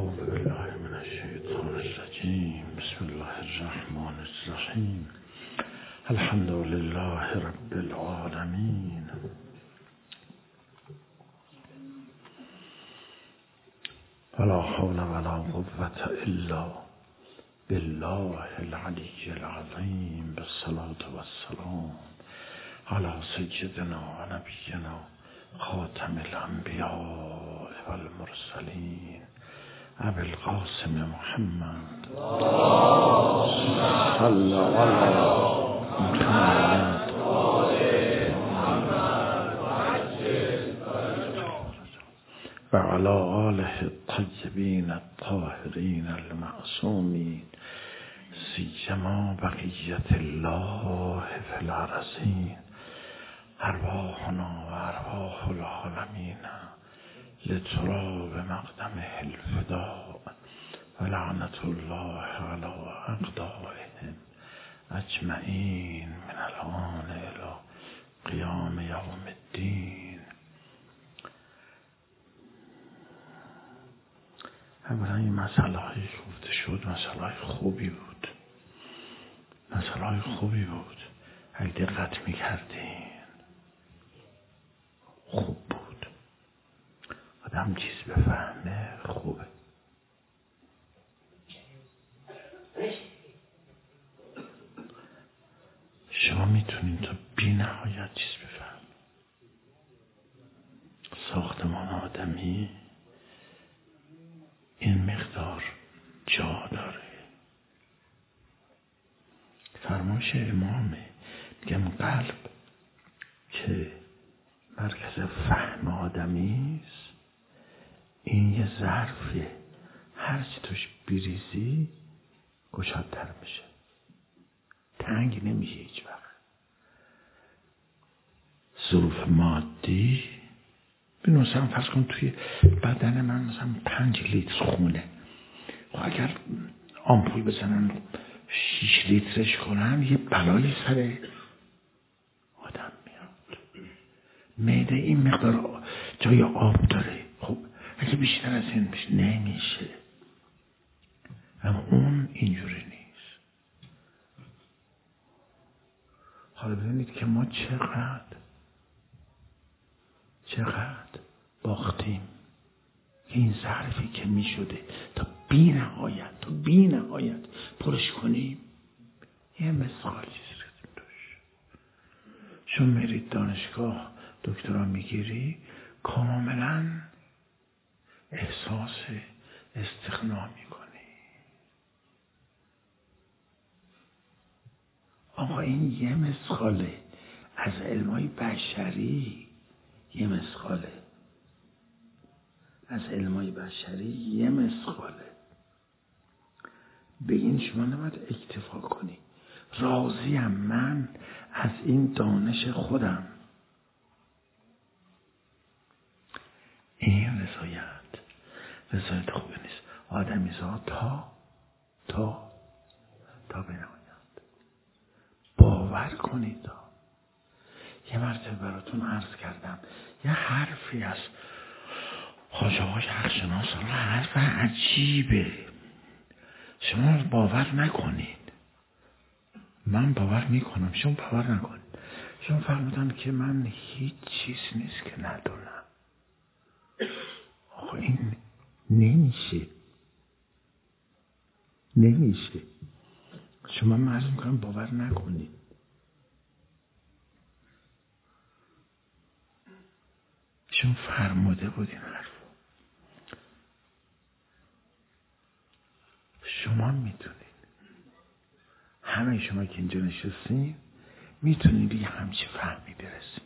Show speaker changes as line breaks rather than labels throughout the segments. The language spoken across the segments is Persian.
أعوذ بالله من الشيطان الرجيم. بسم الله الرحمن الرحيم. الحمد لله رب العالمين. ولا حول ولا قوة إلا بالله العلي العظيم. بالصلاة والسلام على سيدنا ونبينا خاتم الأنبياء والمرسلين أبي القاسم محمد صلى على محمد وعلى آله الطيبين الطاهرين المعصومين سيما بقية الله في الأرضين. أرواحنا وأرواح العالمين لتراب مقدمه الفداء ولعنة الله على أعدائهم أجمعين من الآن إلى قيام يوم الدين. اولا این مسئله هایی گفته شد مسئله خوبی بود، مسئله خوبی بود. اگه دقت میکردین خوب بود. آدم چیز بفهمه خوبه. شما میتونین تا بی نهایت چیز بفهم. ساختمان آدمی این مقدار جا داره. فرمایش امامه، میگم قلب که مرکز فهم آدمی است، این یه ظرفیه، هر چی توش بریزی گشادتر میشه، تنگ نمیشه هیچ وقت. ظروف مادی ببین مثلا فرض کن توی بدن من مثلا 5 لیتر خونه، و اگر آمپول بزنن 6 لیترش کنن یه بلایی سر آدم میاد. معده این مقدار جای آب داره، خب اگه بیشتر از این بشه نمیشه. اما اون اینجوری نیست. حالا ببینید که ما چقدر باختیم. این ظرفی که می شده تا بی نهایت پرش کنیم یه مثالی زیردیم توش. شما میرید دانشگاه دکترا میگیری کاملا احساس استغنا میکنی. آقا این یه مثاله از علمای بشری، یه مثاله از علمای بشری، یه مثاله. بگین شما نباید اکتفا کنی. راضیم من از این دانش خودم. این رضایت خوبی نیست. آدمیزاد تا بنهایت باور کنید. یه مرتبه براتون عرض کردم یه حرفی از حاج آقای حقشناس، حرف عجیبه، شما باور نکنید. من باور میکنم، شما باور نکنید. شما فرمودن که من هیچ چیز نیست که ندونم. آخه این نمیشه. شما من عرض میکنم باور نکنید. شما فرموده بود این حرف. شما میتونید، همه شما که اینجا نشستین میتونید یه همچه فهمی برسید.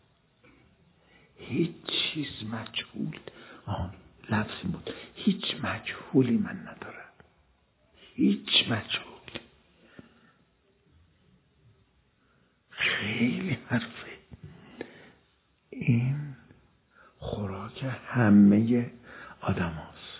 هیچ چیز مجهول، لفظی بود، هیچ مجهولی من ندارم. هیچ مجهول. خیلی حرفه. این خوراک همه آدم هاست.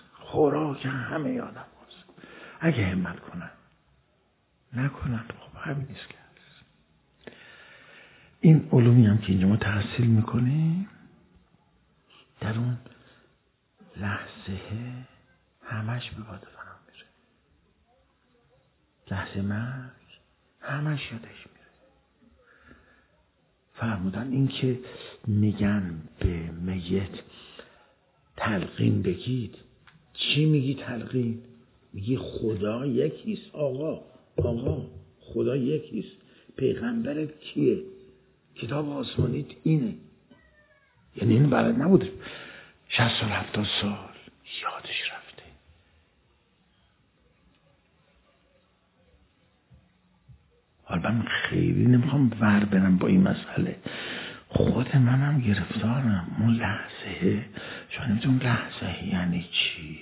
اگه همت کنن، نکنن خب همین نیست که هست. این علومی هم که اینجا ما تحصیل میکنیم در اون لحظه همه همش به باد فنا میره. لحظه مرگ همش یادش میره. فرمودن این که میگن به میت تلقین بگید، چی میگی تلقین؟ میگی خدا یکیست. آقا خدا یکیست. پیغمبرت کیه؟ کتاب آسمانیت اینه. یعنی این بلد نبوده 60 سال 70 سال یادش رفته. حالا من خیلی نمیخوام ور برم با این مسئله. خود منم گرفتارم. اون لحظه شما نمیدونم لحظه یعنی چی.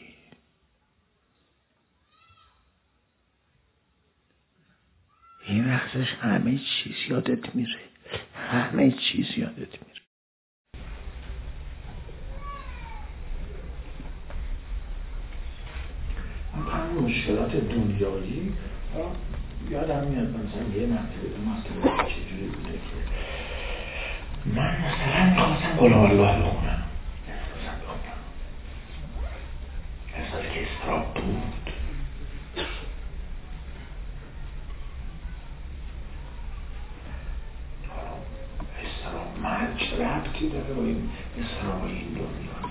این لحظهش همه چیز یادت میره. همه چیز یادت میره. من مشکلات دنیایی یادم میاد. مثلا یه مرتبه چجوری بوده که من مثلا میخواستم قل الله بخونم. احساس که استراب بود. استراب مرگ ربطی داره با این استراب این دنیا.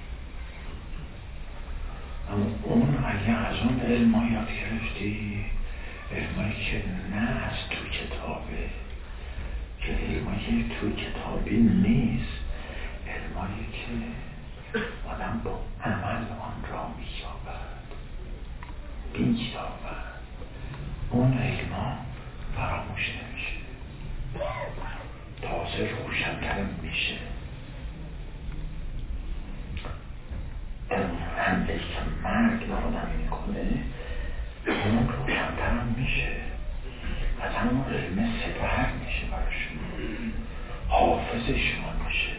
اما اون اگه از اون علم یاد گرفتی، علمایی که نه از تو کتابه، که علمایی تو کتابی نیست، علمایی که آدم با عمل آن را می‌یابد، می‌یابد، اون علما فراموش نمیشه، تازه روشن‌تر میشه. اون حمله که مرگ آدم میکنه اون روشن‌تر میشه. از همون علم سپر میشه براشون، حافظشون میشه.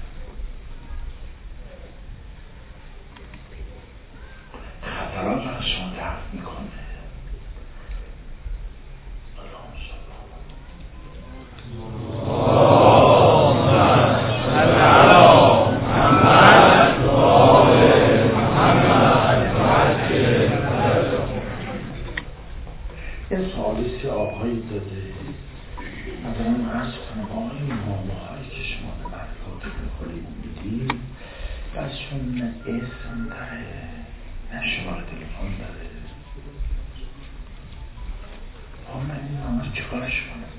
خطرات رو از شما دفع میکنه. یه سوالی سی آقایی داده مثلا عرض کنم آقای نامه‌هایی که شما به مطلوب میخورید میدید بسشون نه اسم داره نه شماره تلفن داره. آقا من این نامه چیکارش کنم؟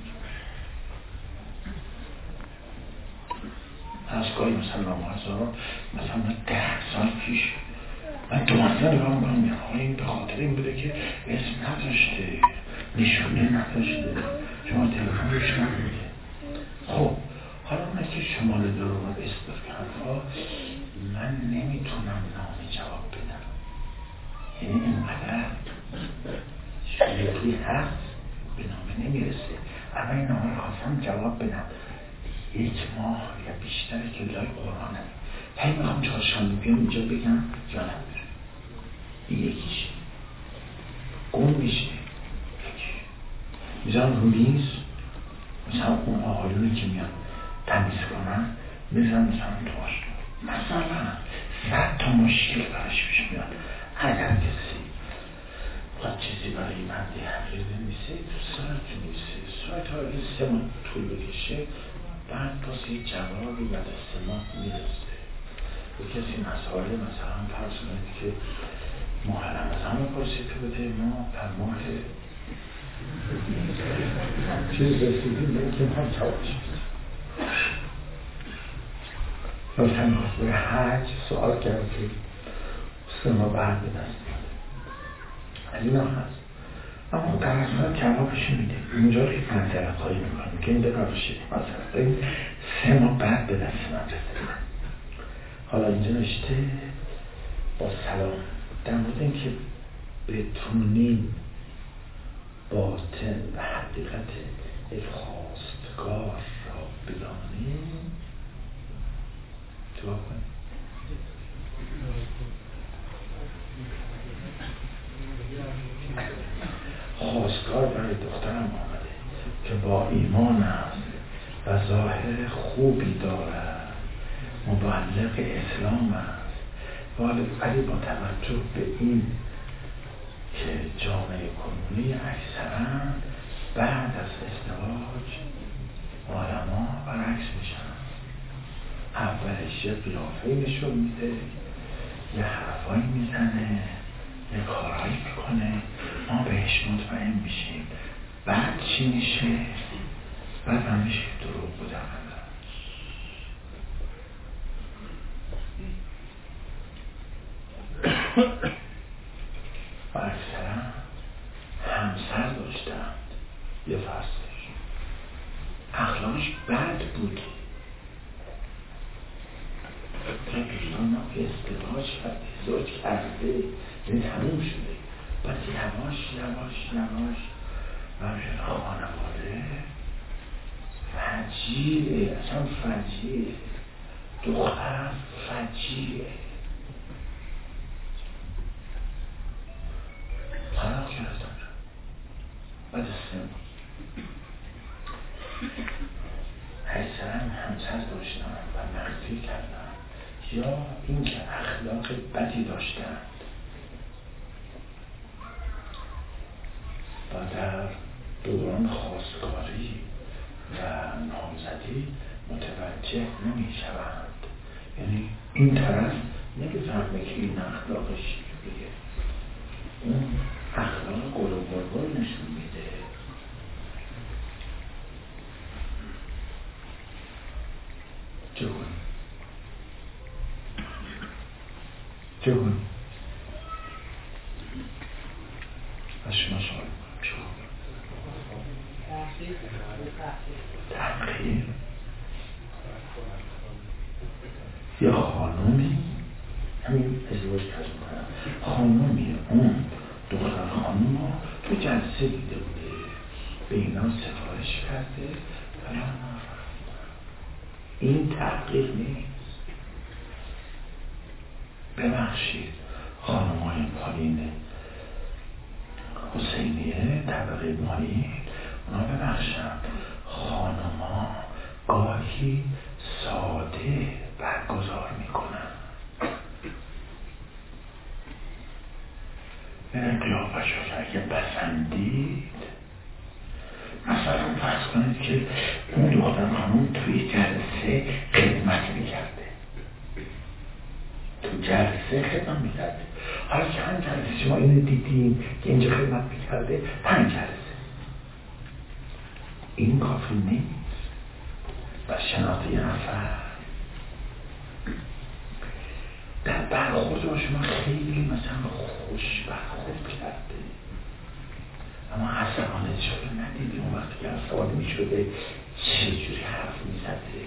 از گاهی مثلا نامه هزار مثلا 10 سال پیش من تو مثلا نگاه میکنم این به خاطر این بوده که اسم نداشته، نشونه نداشته، شما تلفن روش نبوده. خب حالا اونه که شماره داره و استفاده من نمیتونم نامه جواب بدم. یعنی اینقدر شریعتی هست به نامه نمیرسه. اما این نامه خواستم جواب بدم 1 ماه یا بیشتره که لای قرآنه. هی میخوام چهارشنبه بیام اینجا بگم یا نمیره. این یکیشه گم میشه. میذارم رو میز مثلا اون آقایونی که میان تمیز کنن میذارم مثلا توش مثلا 100 تا مشکل براش پیش میاد. اگر کسی باید چیزی برای من دیگه میسه تو ساعت میسه ساعت ها 3 ماه طول بکشه بعد پاس یه جوابی بعد از 3 ماه میرسه. به کسی مسئله مثلا فرض کنید که ماه رمضان رو پرسید که بده ما در ماه چیز رسیدیم به اینکه هم جوابش بده. مثلا به حج سوال کرد که 3 ماه بعد به دست میاد. از این هم هست. اما در اصلا جوابش میده. اینجا رو که منطقه خواهی میکنم که این بقابشه مثلا این 3 ماه بعد به دست من رسیده. حالا اینجا نشته با سلام در مورد این که بتونیم باطن و حقیقت یک خواستگار را بدانیم دعا کنیم. خواستگار برای دخترم آمده که با ایمان است و ظاهر خوبی دارد، مبلغ اسلام است ولی با توجه به این که جامعه کنونی اکثرا بعد از ازدواج آدما برعکس میشن. اولش یه قیافه نشون میده، یه حرفایی میزنه، یه کارهایی میکنه، ما بهش مطمئن میشیم. بعد چی میشه؟ بعد هم میشه دروغ بودن. و اکثرا همسر داشتند یه فصلش اخلاقش بد بود. دوستان ما ازدواج کرده یعنی تموم شده، بعد یواش و خانواده فجیعه، اصلا فجیعه، دختر فجیعه. طلاق گرفتم بعد 3 ماه. اکثرا همسر داشتن و مخفی کردن یا اینکه اخلاق بدی داشتند و در دوران خواستگاری و نامزدی متوجه نمی شوند. یعنی این طرف نمیفهمه که این اخلاقش چیه، اون اخلاق گل و بلبل نشون میده. جون از شما سوال تحقیر یا خانومی همین ازدواج کنم خانومی اون دختر خانوم ها تو جلسه دیده بوده، به اینا سفارش کرده فلان. این تحقیر نیست. ببخشید خانم‌های پایین حسینیه طبقه پایین اونا ببخشن، خانم‌ها گاهی ساده برگزار میکنن. این قیافش رو اگه بسندید، مثلا فرض کنید که اون دختر خانم توی جلسه خدمت میکرده، تو جلسه خدمت میکرده. حالا چند جلسه شما اینو دیدیم که اینجا خدمت میکرده؟ 5 جلسه. این کافی نیست. بس شناخت یه نفر در برخورد با شما خیلی مثلا خوش برخورد کرده اما عصبانیت شده ندیدیم، اون وقتی که عصبانی شده چجوری حرف میزده،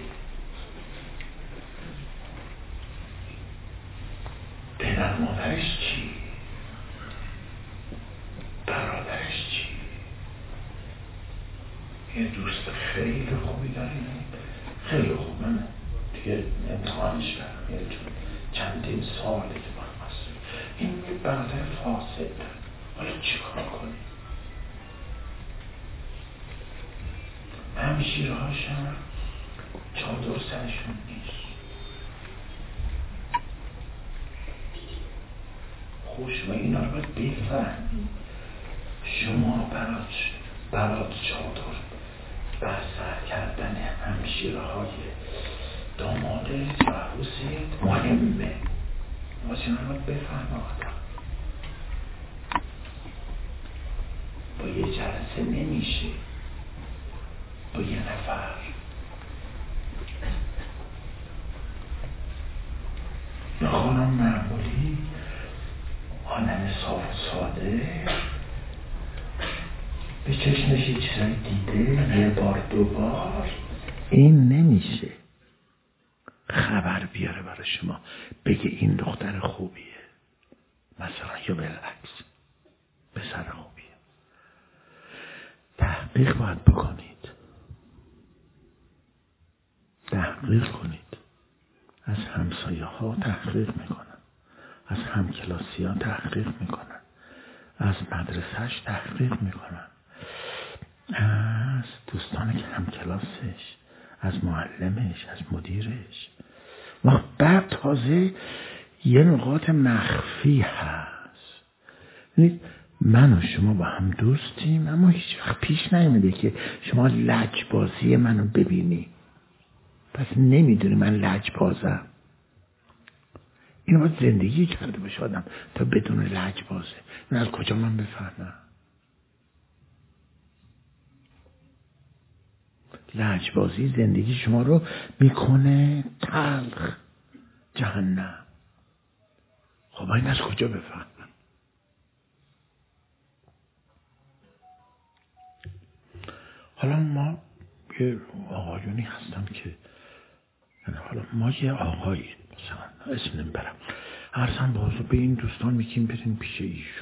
پدر مادرش چی، برادرش چی. یه دوست خیلی خوبی داریم، خیلی خوب، من دیگه امتحانش کردم، یه چندین ساله که با هم هستیم. این یه برادر فاسد دارم، حالا چی کار کنیم؟ همشیره هاشم چادر سرشون نیست، خوش و اینا رو باید بفهمیم. شما برات چادر بر سر کردن همشیره های دامادت و عروست مهمه. واسه اینا رو باید بفهمه آدم. با یه جلسه نمیشه، با یه نفر. یه خانم معمولی آدم صاف و ساده به چشمش یه چیزایی دیده، یه بار 2 بار این نمیشه خبر بیاره برای شما بگه این دختر خوبیه مثلا، یا بالعکس پسر خوبیه. تحقیق باید بکنید، تحقیق کنید. از همسایه ها تحقیق میکنن، از همکلاسی ها تحقیق میکنن، از مدرسهش تحقیق میکنن، از دوستانی که همکلاسش، از معلمش، از مدیرش. و بعد تازه یه نقاط مخفی هست. یعنی من و شما با هم دوستیم، اما هیچ وقت پیش نیومده که شما لجبازی منو ببینی، پس نمیدونی من لجبازم. اینو باید زندگی کرده باشه آدم تا بدون لجبازه. این از کجا من بفهمم؟ لجبازی زندگی شما رو میکنه تلخ، جهنم. خب این از کجا بفهمم؟ حالا ما یه آقایونی هستن که حالا ما یه آقایی مثلا اسم نمیبرم عرضم بازو به این دوستان میگیم بریم پیش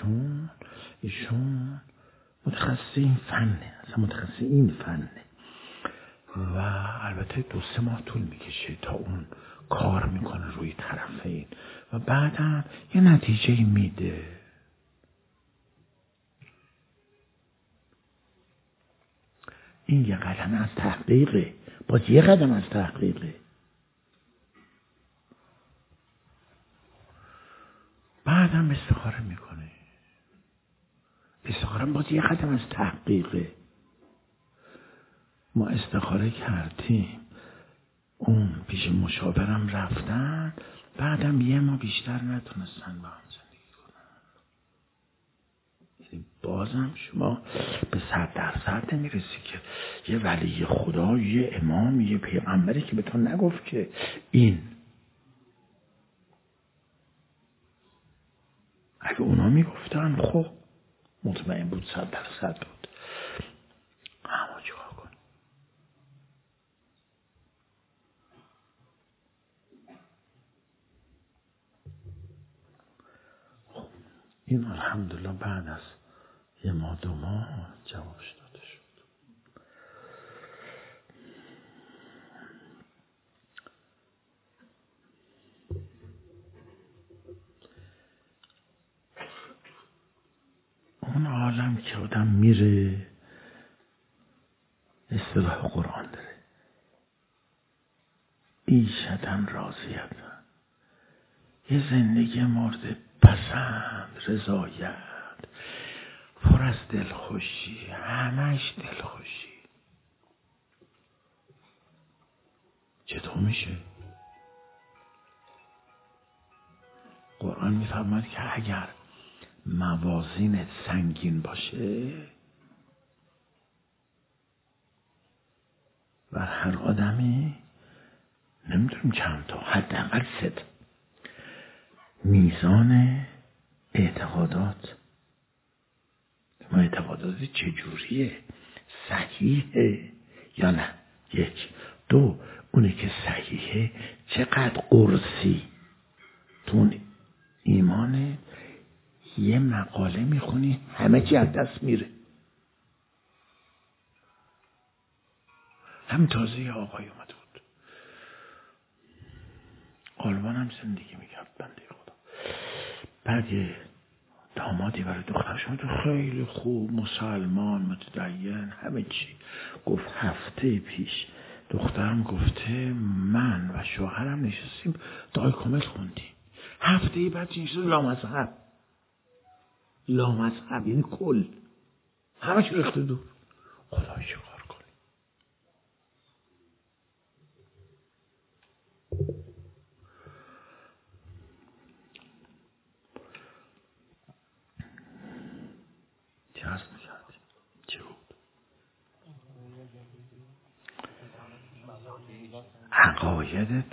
ایشون متخصص این فنه، اصلا متخصص این فنه و البته 2-3 ماه طول میکشه تا اون کار میکنه روی طرفین و بعدم یه نتیجه میده. این یه قدم از تحقیقه، باز یه قدم از تحقیقه. بعدم استخاره میکنه، استخاره باز یه قدم از تحقیقه. ما استخاره کردیم، اون پیش مشاورم رفتن، بعدم یه ما بیشتر نتونستن با هم زندگی کنن. یعنی بازم شما به 100% نمیرسی که یه ولی خدا، یه امام، یه پیغمبری که به تو نگفت که این. اگه اونا میگفتن خب مطمئن بود 100% بود. اما چیکار کن؟ این الحمدلله بعد از 1 ماه 2 ماه جوابش داده شد. اون عالم که آدم میره اصطلاح قرآن داره، ایشتن راضیتن، یه زندگی مورد پسند، رضایت، پر از دلخوشی، همش دلخوشی. چطور میشه؟ قرآن میفرماید که اگر موازینت سنگین باشه، بر هر آدمی نمیدونم چند تا، حداقل 3 تا میزان اعتقادات. ما اعتقادات چجوریه؟ صحیحه یا نه؟ 1. 2 اونه که صحیحه چقدر قرصی تو ایمانه. یه مقاله میخونی همه چی از دست میره. هم تازه یه آقای اومده بود، آلمان هم زندگی میکرد بنده خدا. بعد یه دامادی برای دخترش اومد، خیلی خوب، مسلمان، متدین، همه چی. گفت هفته پیش دخترم گفته من و شوهرم نشستیم دعای کامل خوندیم. هفته بعد نشستیم لامذهب، یعنی کل همه چی ریخته دور. خدای چه کار کنی؟ چه هست میکردیم؟ چه بود؟ عقاید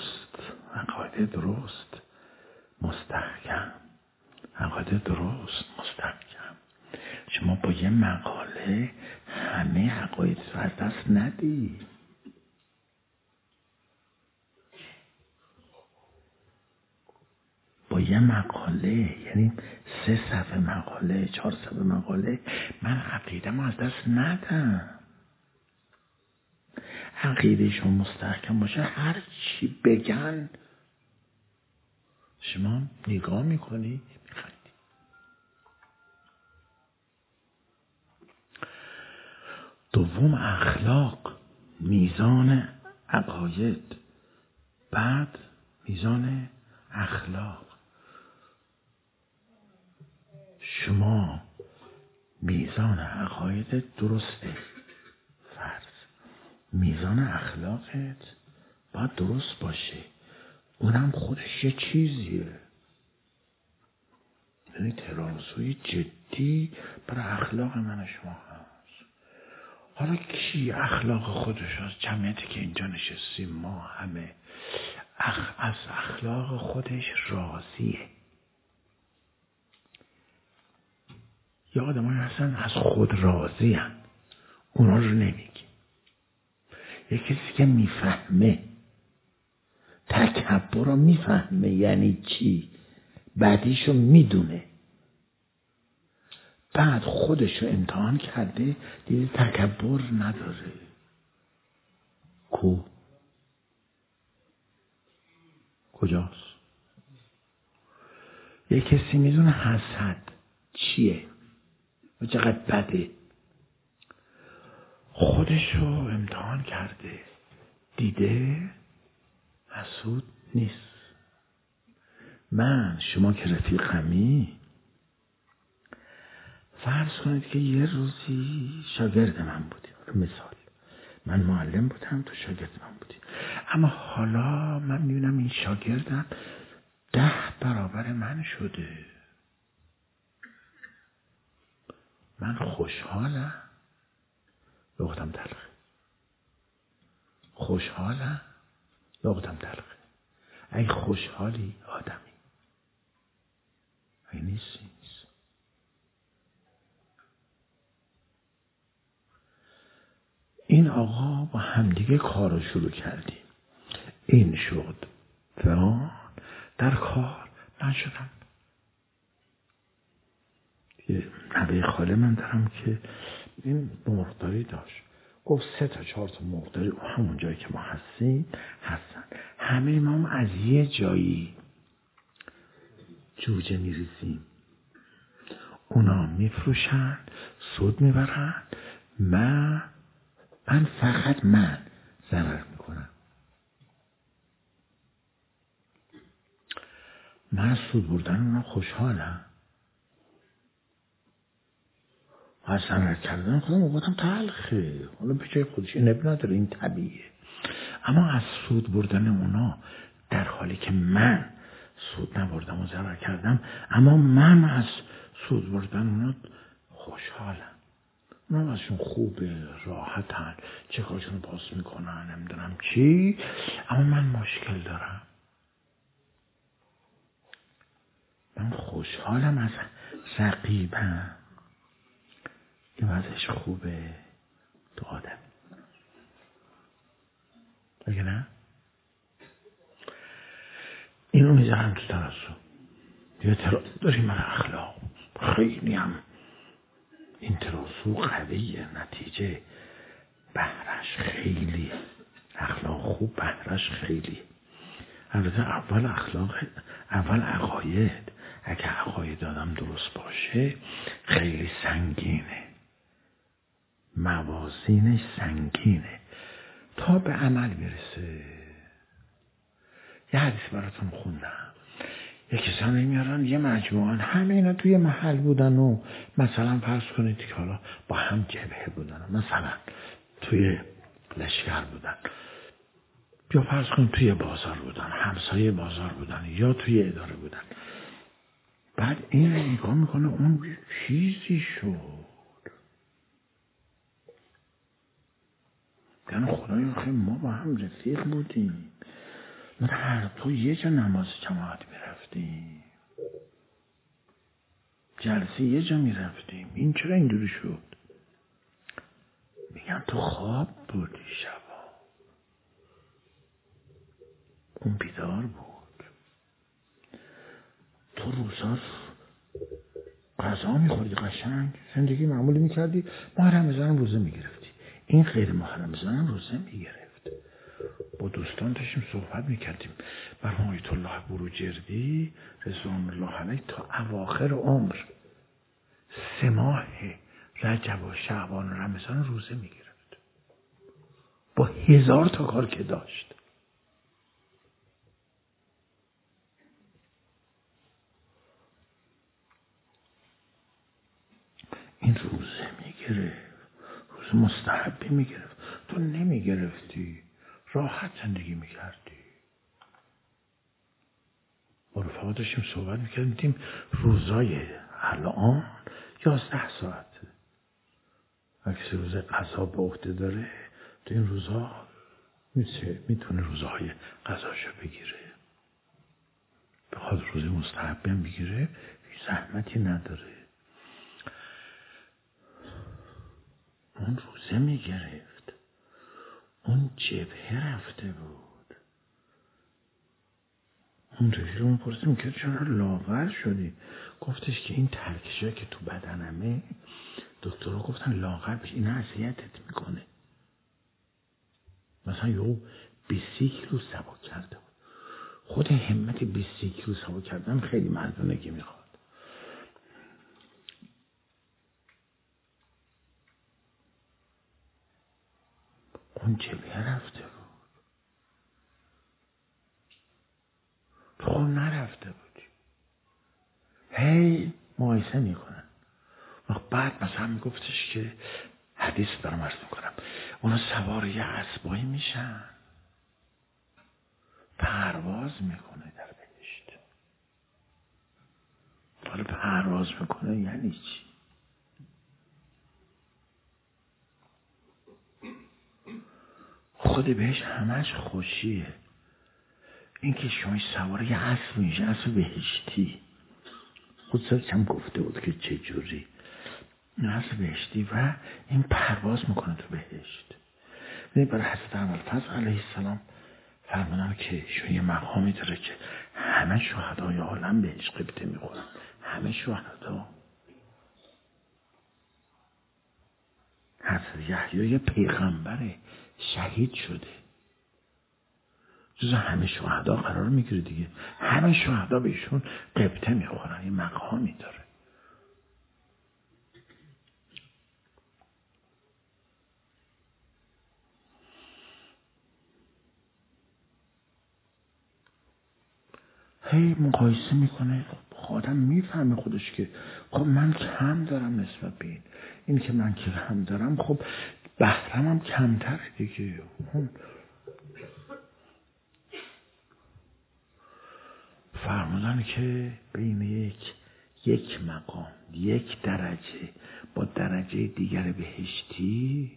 درست مستحکم. عقاید درست مستحکم. شما با یه مقاله همه عقاید رو از دست ندی. با یه مقاله، یعنی 3 صفحه مقاله، 4 صفحه مقاله، من عقیده‌مو از دست ندم. عقیده شما مستحکم باشه، هر چی بگن شما نگاه میکنی میخندی. دوم اخلاق، میزان عقاید، بعد میزان اخلاق. شما میزان عقاید درسته، فرض میزان اخلاقت باید درست باشه، اونم خودش یه چیزیه. یعنی ترازوی جدی برای اخلاق من و شما هست. حالا کی اخلاق خودش از جمعیتی که اینجا نشستیم ما همه از اخلاق خودش راضیه؟ یا آدمایی هستن از خود راضی هن، اونا رو نمیگی. یه کسی که میفهمه تکبر رو میفهمه یعنی چی، بعدیشو میدونه، بعد خودشو امتحان کرده دیده تکبر نداره. کجاست؟ یه کسی میدونه حسد چیه و چقدر بده، خودشو امتحان کرده دیده حسود نیست. من شما که رفیقمی، فرض کنید که یه روزی شاگرد من بودی، مثال من معلم بودم تو شاگرد من بودی، اما حالا من میبینم این شاگردم 10 برابر من شده. من خوشحالم، لغتم تلخه، خوشحالم، لغتم تلخه. ای خوشحالی آدمی، ای نیست. این آقا با همدیگه کار رو شروع کردیم، این شد فلان، در کار من شدم. یه نوه خاله من دارم که این مرغداری داشت، گفت 3 تا 4 تا مرغداری همون جایی که ما هستیم هستن، همه ما هم از یه جایی جوجه میریزیم، اونا میفروشن سود میبرن، من فقط من ضرر میکنم. من سود بردن اونا خوشحالم، از ضرر کردن خودم اوقاتم تلخه، حالا به جای خودش این نبی نداره، این طبیعیه. اما از سود بردن اونا در حالی که من سود نبردم و ضرر کردم، اما من از سود بردن اونا خوشحالم. اونا ازشون خوبه، راحتن، چه کارشون پاس میکنن، نمیدونم چی، اما من مشکل دارم. من خوشحالم از رقیبم که وضعش خوبه تو آدم، اگه نه اینو میذارم تو ترازو. یه ترازو داریم من اخلاق، خیلی هم این ترازو قویه، نتیجه بهرش خیلی، اخلاق خوب بهرش خیلی. البته اول عقاید، اگه عقاید آدم درست باشه خیلی سنگینه، موازینش سنگینه تا به عمل میرسه. یه حدیث براتون خوندم، یه کسانی میارن یه مجموعه، همه اینا توی محل بودن و مثلا فرض کنید که حالا با هم جبهه بودن، مثلا توی لشکر بودن، یا فرض کنید توی بازار بودن، همسایه بازار بودن، یا توی اداره بودن. بعد این رو نگاه میکنه اون چیزی شد، یعنی خدای خیلی ما با هم رفیق بودیم، ما هر دو یه جا نماز جماعت میرفتیم، جلسه یه جا میرفتیم، این چرا اینجوری شد؟ میگم تو خواب بودی شبا، اون بیدار بود. تو روزا غذا میخوردی قشنگ، زندگی معمولی میکردی، ماه رمضان روزه میگرفتی، این غیر ماه رمضان روزه میگرفت. با دوستان داشتیم صحبت میکردیم، مرحوم آیت الله بروجردی رضوان الله علیه تا اواخر عمر 3 ماه رجب و شعبان و رمضان روزه میگرفت با 1000 تا کار که داشت. این روزه میگرفت، روزه مستحبی میگرفت، تو نمیگرفتی، راحت زندگی میکردی. با رفقا داشتیم صحبت میکردیم، روزای الان 11 ساعته. اگه کسی روزه قضا به عهده داره تو این روزها میتونه روزهای قضاشو بگیره. بخواد روزه مستحبی هم بگیره هیچ زحمتی نداره. اون روزه میگرفت، اون جبهه رفته بود. اون رفیقمون پرسیدیم که چرا لاغر شدی؟ گفتش که این ترکشایی که تو بدنمه دکترها گفتن لاغر بشی، این اذیتت میکنه. مثلا یهو 20 کیلو سبک کرده بود. خود همت 20 کیلو سبک کردن خیلی مردونگی میخواد. اون جبهه رفته بود، تو نرفته بودی. هی مقایسه میکنن. بعد مثلا میگفتش که حدیث دارم عرض میکنم، اونا سوار یه اسبایی میشن، پرواز میکنه در بهشت. حالا پرواز میکنه یعنی چی؟ خود بهش همش خوشیه. این که شما سوار یه اسب میشه، اسب بهشتی. خود سرش هم گفته بود که چجوری اسب بهشتی و این پرواز میکنه تو بهشت. برای حضرت ابوالفضل علیه السلام فرمودن که شما یه مقامی داره که همه شهدای عالم بهش قبطه میخورن، همه شهدا. حضرت یحیی یه پیغمبره، شهید شده، جز همه شهدا قرار میگیره دیگه. همه شهدا بهشون قبطه میخورن، یه مقامی داره. هی مقایسه میکنه. آدم میفهمه خودش که خب من کم دارم نسبت به این که من کم دارم، خب بهرمم کمتر دیگه. فرمودن که بین یک مقام، یک درجه با درجه دیگر بهشتی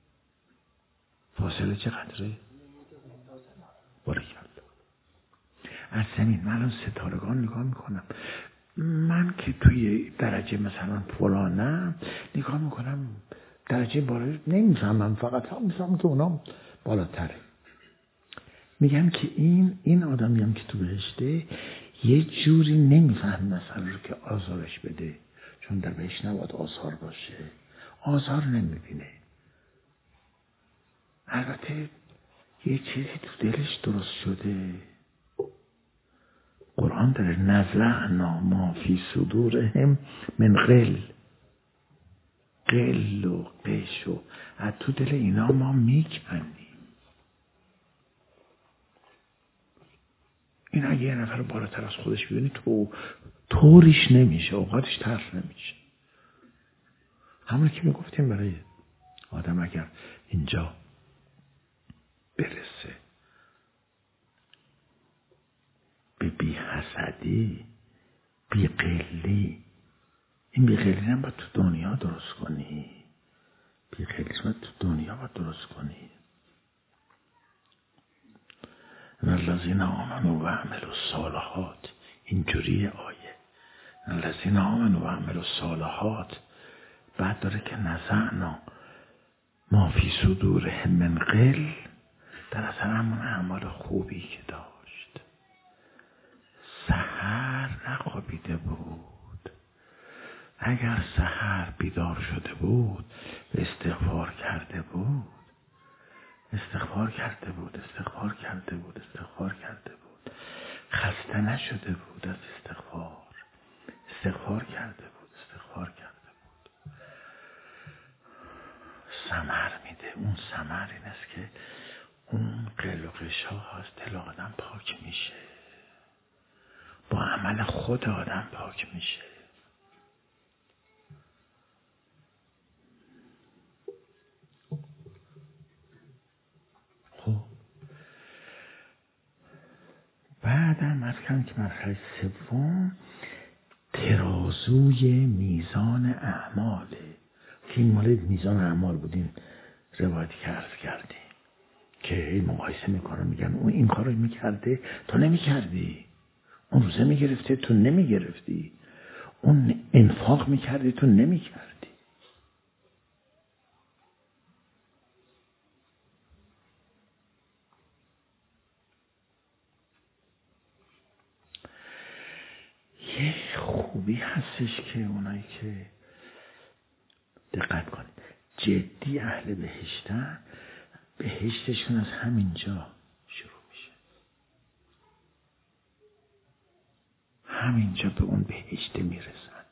فاصله چقدره؟ باریکلا. از زمین من الان ستارگان نگاه میکنم، من که توی درجه مثلا فلانم نگاه میکنم درجه بالا نمیفهمم، فقط هم میفهمم که اونا بالاتره. میگم که این آدمی هم که تو بهشته یه جوری نمیفهم مسئله رو که آزارش بده، چون در بهشت نباید آزار باشه، آزار نمیبینه. البته یه چیزی تو دلش درست شده. قرآن داره نزعنا ما فی صدورهم من غل و قش و از تو دل اینا ما میکنیم. این اگه یه نفر بالاتر از خودش ببینی تو طوریش نمیشه، اوقاتش طرف نمیشه. همون که میگفتیم برای آدم اگر اینجا برسه به بی حسدی، بی قلی، این بی قلی هم باید تو دنیا درست کنی. بی قلی باید تو دنیا باید درست کنی. الذین آمنوا و عملوا الصالحات، اینجوری آیه. الذین آمنوا و عملوا الصالحات، بعد داره که نزعنا ما فی صدورهم من غل، در اثر همون اعمال خوبی که داشت. سحر نخوابیده بود، اگر سحر بیدار شده بود استغفار کرده بود، استغفار کرده بود، خسته نشده بود از استغفار کرده بود. ثمر میده. اون ثمر این است که اون قل و قش‌ها از دل آدم پاک میشه، با عمل خود آدم پاک میشه. عرض کردم که مرحله سوم ترازوی میزان اعماله که این مال میزان اعمال بودیم روایتی که عرض کردیم که این مقایسه میکنم میگن اون این کار رو میکرده تو نمیکردی، اون روزه میگرفته تو نمیگرفتی، اون انفاق میکردی تو نمیکردی. یه خوبی هستش که اونایی که دقت کنید جدی اهل بهشتن، بهشتشون از همینجا شروع میشه، همینجا به اون بهشت میرسن.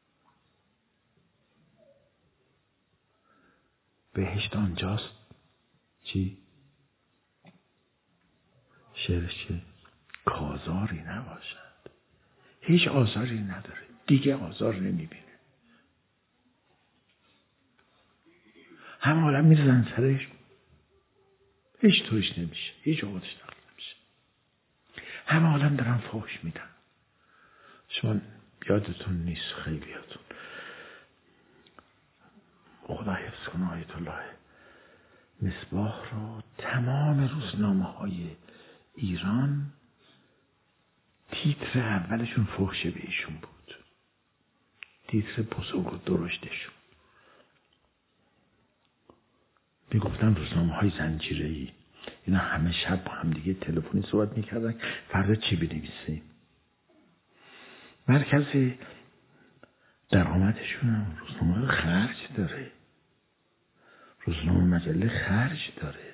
بهشت آنجاست چی؟ شعرش چه؟ کازاری نباشد، هیچ آزاری نداره، دیگه آزار نمیبینه، همه عالم میرزن سرش، هیچ طوریش نمیشه، هیچ آقادش نقل نمیشه، همه عالم دارن فحش میدن. شما یادتون نیست خیلیاتون، خدا حفظ کنه، آیت الله مصباح رو تمام روزنامه های ایران تیتر اولشون فحش به ایشون بود، تیتر بزرگ و درشتشون. میگفتن روزنامه های زنجیره‌ای، اینا همه شب با هم دیگه تلفنی صحبت میکردن فردا چی بنویسیم. مرکز درآمدشون هم روزنامه خرج داره، روزنامه مجله خرج داره.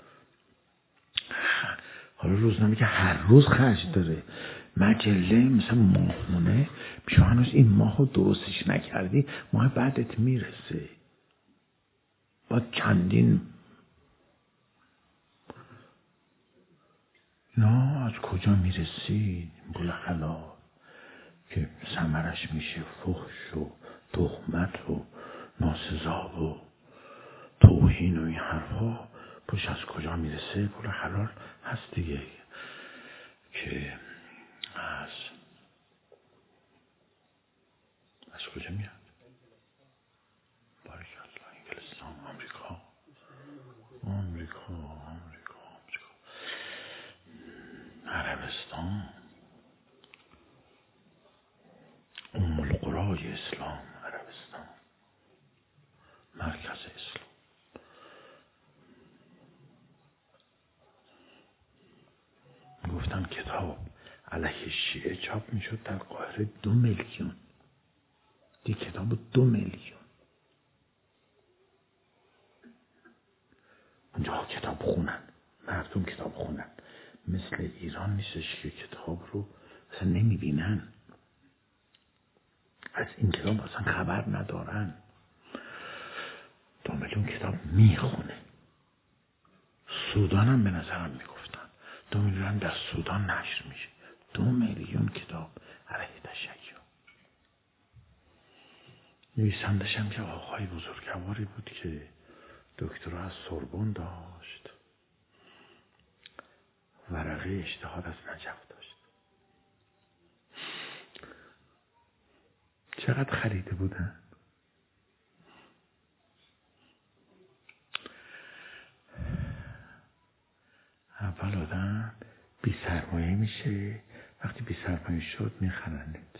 حالا روزنامه که هر روز خرج داره، مجله مثلا ماهونه شما هنوز این ماه رو درستش نکردی ماه بعدت میرسه، باید چندین. نه از کجا میرسی بول حلال که ثمرش میشه فحش و تهمت و ناسزا و توهین و این حرفا، پوش از کجا میرسه بول حلال هست دیگه، که از کجا میاد؟ بارک الله، انگلستان، آمریکا، عربستان، ام القرای اسلام عربستان، مرکز اسلام. گفتم کتاب علیه شیعه چاپ میشد در قاهره 2 میلیون، دی کتاب 2 میلیون. اونجا کتاب خونن، مردم کتاب خونن، مثل ایران نیستش که کتاب رو اصلا نمیبینن، از این کتاب اصلا خبر ندارن. 2 میلیون کتاب میخونه. سودان هم به نظرم میگفتن 2 میلیون در سودان نشر میشه. 2 میلیون کتاب علیه تشیع. نویسندش هم که آقای بزرگواری بود که دکترا از سوربن داشت، ورقه اجتهاد از نجف داشت. چقدر خریده بودن؟ اول آدم بی سرمایه میشه، وقتی بی سرمایه شد میخرنت.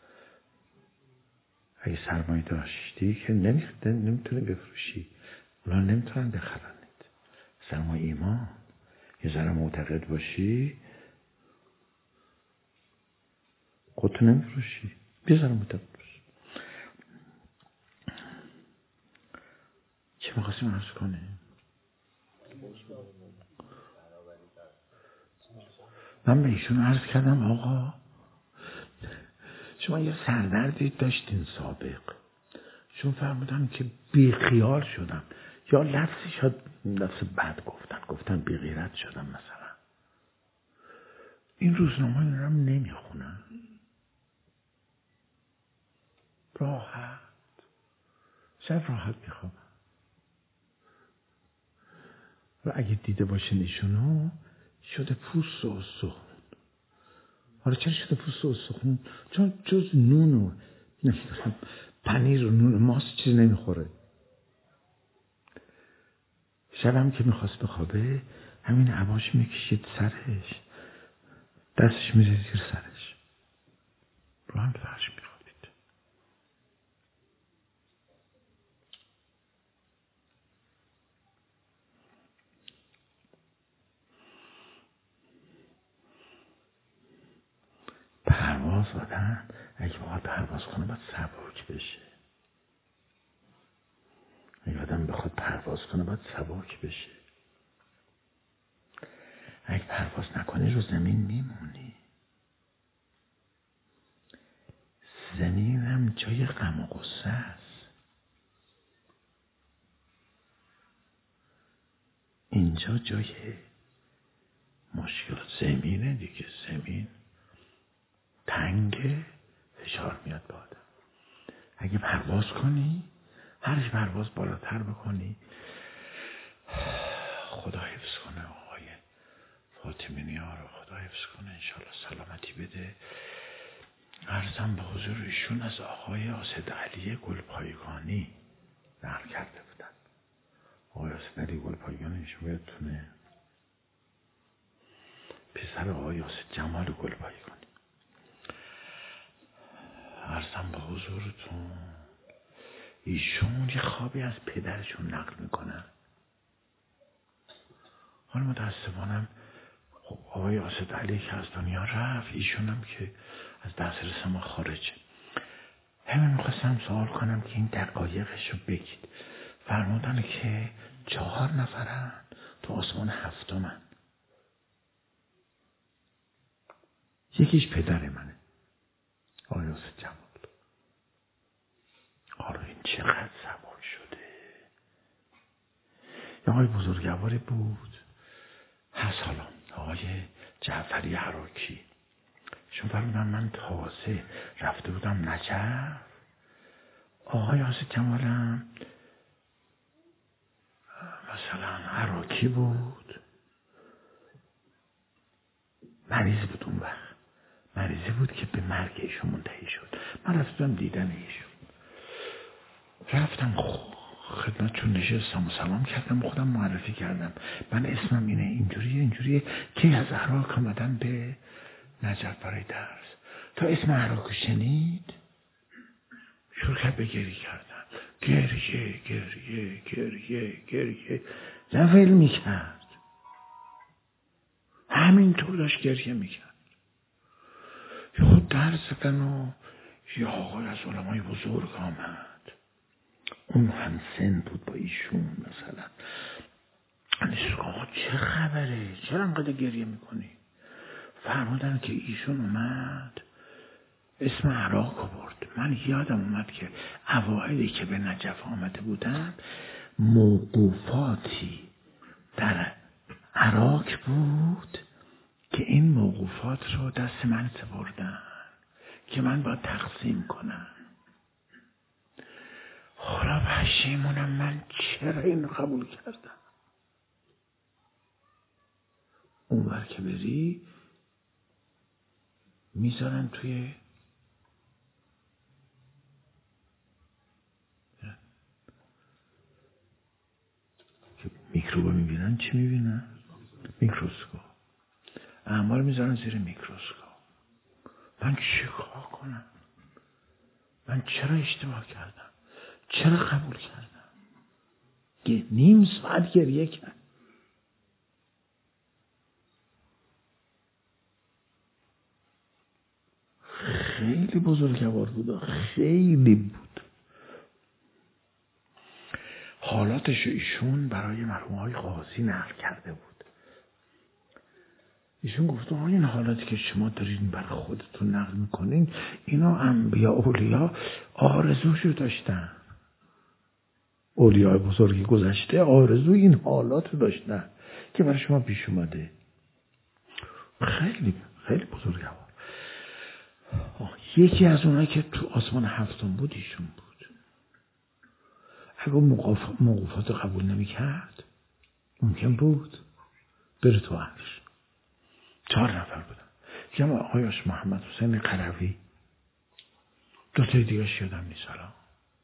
اگه سرمایه داشتی که نمیتونی بفروشی، اونا نمیتونن بخرنت. سرمایه ایمان، یه ذره معتقد باشی خودتو نمیفروشی، یه ذره معتقد باشی. چه میخواستیم عرض کنه؟ من به ایشون عرض کردم آقا شما یه سردردی داشتین سابق، چون فرمودن که بی خیال شدم، یا لفظی شد لفظ بد گفتن بی غیرت شدم مثلا. این روزنامه این رو هم نمیخونن، راحت شب راحت میخوابن. و اگه دیده باشین ایشونو شده پوست و استخون، حالا چرا شده پوست و استخون؟ چون جز نون و نمیدونم پنیر و نون و ماست چیز نمیخوره. شبم که میخواست بخوابه همین عباش میکشید سرش، دستش میزد زیر سرش، رو هم فرش میخوابید. پرواز آدم اگه بخواد پرواز کنه باید سبک بشه. اگه آدم بخواد پرواز کنه باید سبک بشه. اگه پرواز نکنی رو زمین میمونی. زمین هم جای غم و غصه است. اینجا جای مشکلات. زمینه دیگه، زمین تنگه، فشار میاد به آدم. اگه پرواز کنی، هرچی پرواز بالاتر بکنی، خدا حفظ کنه آقای فاطمی نیا رو، خدا حفظ کنه، انشالله سلامتی بده. عرضم به حضور ایشون از آقای آصد علی گلپایگانی نقل کرده بودن. آقای آصد علی گلپایگانی ایشون یادتونه پسر آقای آصد جمال گلپایگانی. عرضم به حضورتون ایشون یه خوابی از پدرشون نقل میکنن. حالا متاسفانم خب آقای آصد علی که از دنیا رفت، ایشون هم که از دسترس ما خارجه. همین میخواستم سوال کنم که این دقایقش رو بگید. فرمودن که 4 نفرن تو آسمان 7. یکیش پدر منه، آقای آصد جمال. آره این چقدر سبک شده. یه آقای بزرگواری بود هست حالا، آقای جعفری عراکی. چون فرمودن من تازه رفته بودم نجف، آقای آصد جمالم مثلا عراکی بود، مریض بود. اون وقت مریضی بود که به مرگ ایشون منتهی شد. من رفتم دیدن ایشون، رفتم خدمتشون نشستم و سلام کردم و خودم معرفی کردم. من اسمم اینه، اینجوریه که از عراق آمدن به نجف برای درس. تا اسم عراق شنید شروع کرد به گریه کردن. گریه ول میکرد، همینطور داشت گریه میکرد. یه خود درس زدن و یه آقای از علمای بزرگ آمد، اون هم سن بود با ایشون مثلا. انیش آقا چه خبره؟ چرا انقدر گریه میکنی؟ فرمودن که ایشون اومد اسم عراق برد. من یادم اومد که اوائلی که به نجف آمده بودن موقوفاتی در عراق بود که این موقوفات رو دست من سپردن که من باید تقسیم کنم. حالا پشیمونم من چرا این قبول کردم. اونور که بری میذارن توی میکروب میبینن. چی میبینن؟ میکروسکوپ. اعمال میذارن زیر میکروسکوپ. من چی کار کنم؟ من چرا اشتباه کردم؟ چرا قبول کردم؟ نیم ساعت گریه کرد. خیلی بزرگوار بود، خیلی بود. حالاتش ایشون برای مرحوم‌های قاضی نقل کرده بود. ایشون گفت این حالاتی که شما دارین برای خودتون نقل میکنین اینا انبیا اولیا آرزوشو داشتن. اولیای بزرگی گذشته آرزوی این حالات رو داشتن که برای شما پیش اومده. خیلی خیلی بزرگوار. یکی از اونایی که تو آسمان 7 بود ایشون بود. اگه موقوفات رو قبول نمی کرد ممکن بود بره تو عرش. 4 نفر بودن. میگم آقایش محمد حسین قروی، دوتای دیگه یادم نیست الان.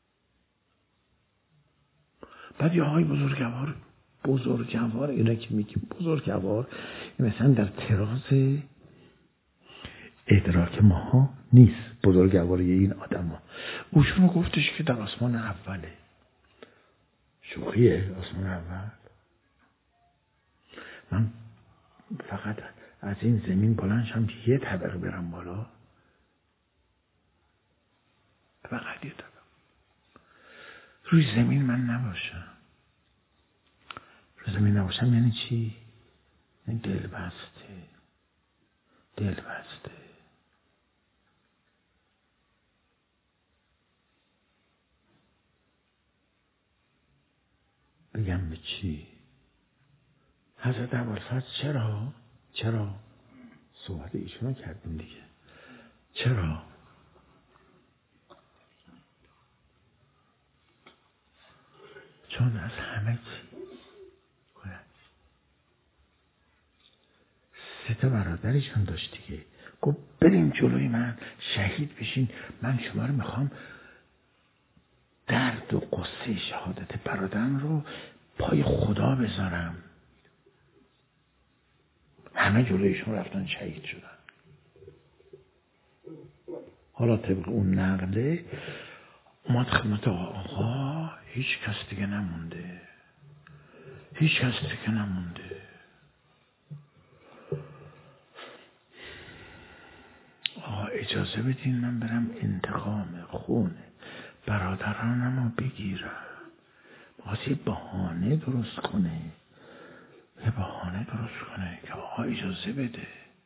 بعد یه آقای بزرگوار اینا که میگیم بزرگوار، مثلا در تراز ادراک ماها نیست بزرگواری این آدم ها. اوشون گفتش که در آسمان اوله. شوخیه آسمان اول؟ من فقط از این زمین بلند شم یه طبقه برم بالا، فقط یه طبقه روی زمین من نباشم. روی زمین نباشم یعنی چی؟ یعنی دل بسته. بگم به چی؟ حضرت ابوالفضل چرا صحبت ایشونو کردیم دیگه. چرا؟ چون از همه چی 3 برادرشون داشت دیگه. گفت بریم جلوی من شهید بشین، من شما رو میخوام درد و قصه شهادت برادرم رو پای خدا بذارم. همه جلویشون رفتن شهید شدن. حالا طبق اون نقله اومد خدمت آقا، هیچ کس دیگه نمونده. آقا اجازه بدین من برم انتقام خون برادرانم رو بگیرم. واسه یه بهانه درست کنه که آقا اجازه بده.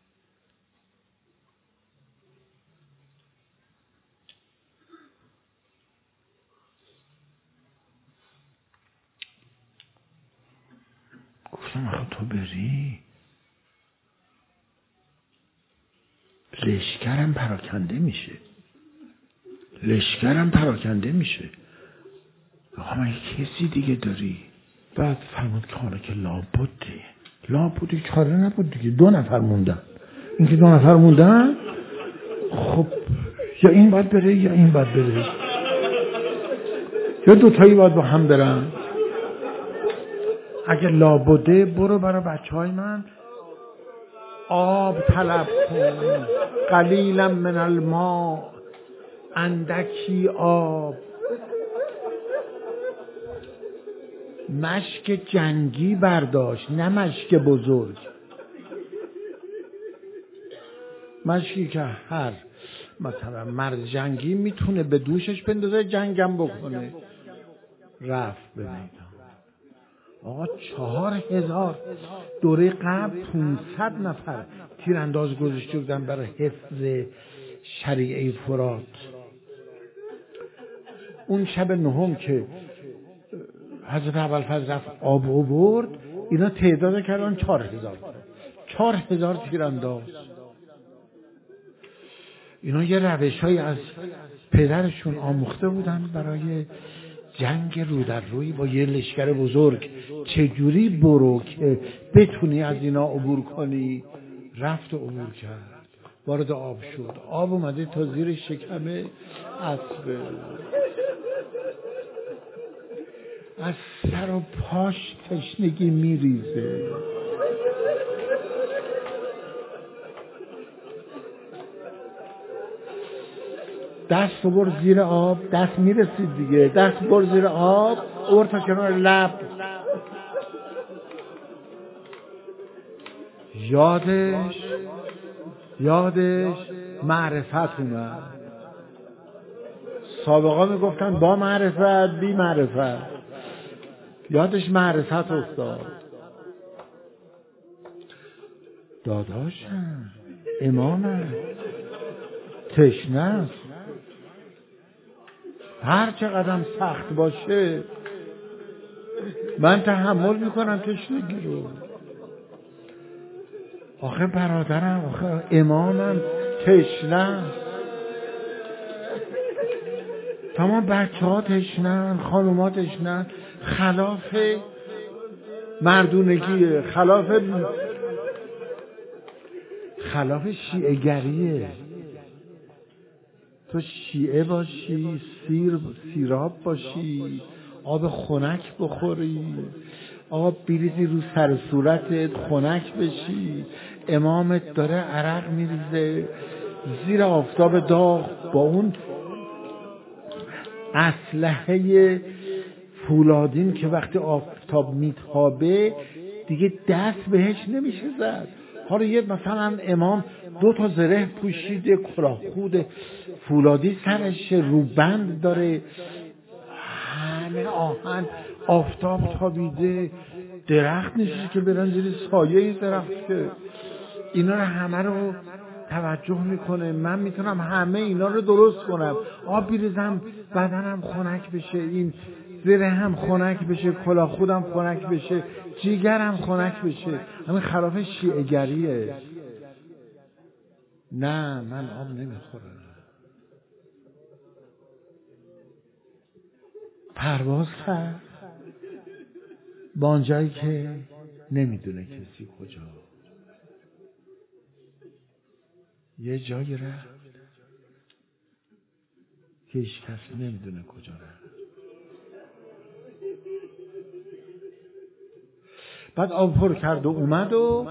گفتم آخه تو بری لشکرم پراکنده میشه. آقا من کسی دیگه داری؟ بعد فرمود که حالا که لابدی چاره نبود دیگه. 2 نفر موندن. این که 2 نفر موندن، خب یا این باید بره یا این باید بره، یا 2 تایی باید با هم برن. اگه لابده برو برای بچهای من آب طلب کن، قلیلا من الماء، اندکی آب. مشک جنگی برداشت، نه مشک بزرگ. مشکی که هر مثلا مرد جنگی میتونه به دوشش بندازه، جنگم بکنه. رفت به میدان. آقا 4000 دوره قبل 500 نفر تیرانداز گذاشته بودن برای حفظ شریعه فرات. اون شب 9 که حضرت ابوالفضل رفت آب آورد، اینا تعداد کردن 4000 تیرانداز. اینا یه روش‌هایی از پدرشون آموخته بودن برای جنگ رو در روی با یه لشکر بزرگ. چجوری برو که بتونی از اینا عبور کنی. رفت و عبور کرد، وارد آب شد. آب اومده تا زیر شکم اسب. از سر و پاش تشنگی میریزه. دست بر زیر آب، دست میرسید دیگه، دست بر زیر آب، اور تا کنار لب. یادش معرفت اومد. سابقا میگفتن با معرفت بی معرفت. یادش معرفت افتاد. داداشم امامم تشنه است، هر چقدر سخت باشه من تحمل میکنم تشنگی رو. آخه برادرم، آخه امامم تشنه، تمام بچه ها تشنن، خانوما تشنن. خلاف مردونگیه، خلاف شیعه گریه. تو شیعه باشی، سیراب باشی، آب خنک بخوری، آب بریزی رو سر صورتت خنک بشی، امامت داره عرق میریزه زیر آفتاب داغ با اون اسلحه فولادین که وقتی آفتاب میتابه دیگه دست بهش نمیشه زد. حالا یه مثلا امام 2 زره پوشیده، کلاه خود فولادی سرش، روبند داره، همه آهن، آفتاب تابیده، درخت نشسته که برن زیر سایه درخت که اینا رو همه رو توجه میکنه. من میتونم همه اینا رو درست کنم، آب بریزم بدنم خنک بشه، این زره هم خنک بشه، کلاه خودم خنک بشه، جیگرم خنک بشه. همین خلاف شیعه گریه. نه من آب نمیخورم. پرواز کرد با آنجایی که نمیدونه کسی کجا، یه جایی رفت که هیچ کس نمیدونه کجا رفت. بعد آب پر کرد و اومد و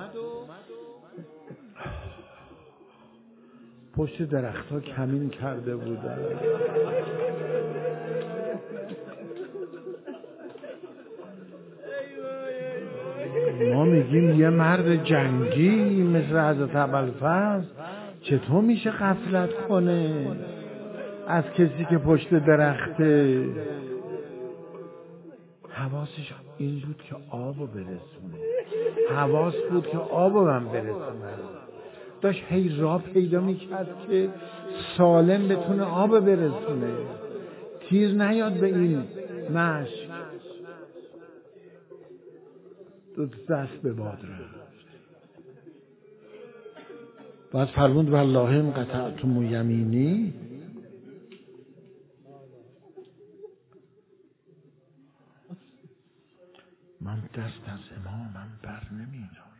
پشت درخت‌ها کمین کرده بودن. ما میگیم یه مرد جنگی مثل حضرت ابوالفضل چطور میشه غفلت کنه از کسی که پشت درخته؟ حواسش این بود که آبو برسونه، حواس بود که آبو من برسونه. داشت هی راه پیدا میکرد که سالم بتونه آب برسونه، تیر نیاد به این مشک. دست به باد رفت. بعد فرمود والله ان قطعتم یمینی، من دست از امامم بر نمیدارم.